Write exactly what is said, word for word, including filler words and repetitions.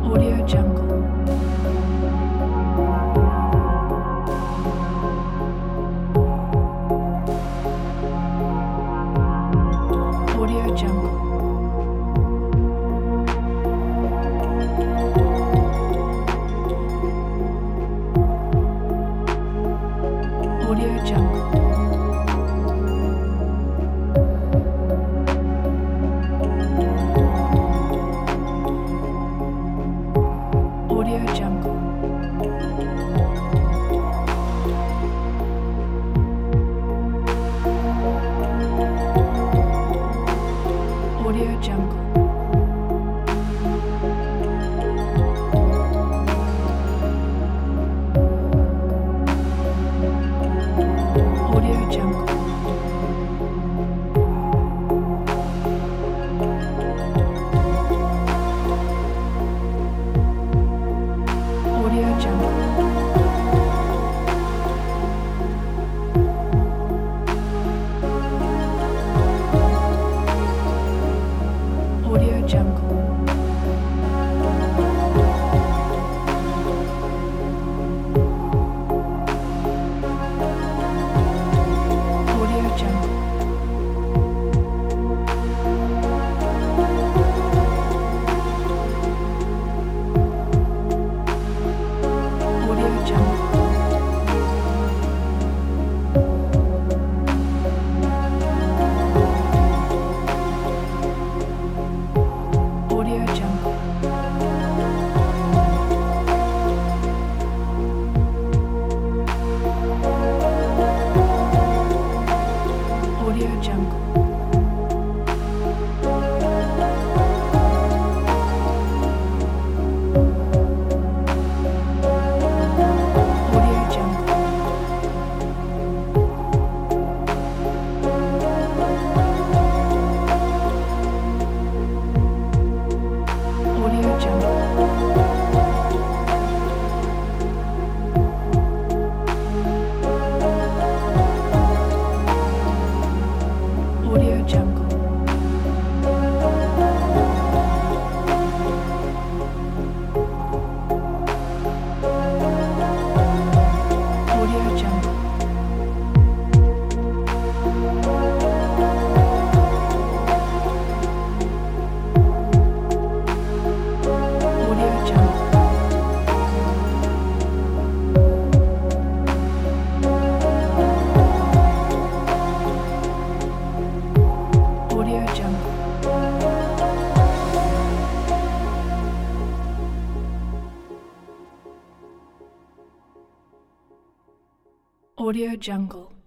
Audio Jungle. Audio Jungle. Audio Jungle. Audio Jungle. Audio Jungle. Audio Jungle. Audio Jungle. Audio Jungle. Audio Jungle. Audio Jungle. Audio Jungle. Audio Jungle. Audio Jungle. Audio Jungle. Audio Jungle. Audio Jungle. Audio Jungle. Audio Jungle. Audio Jungle.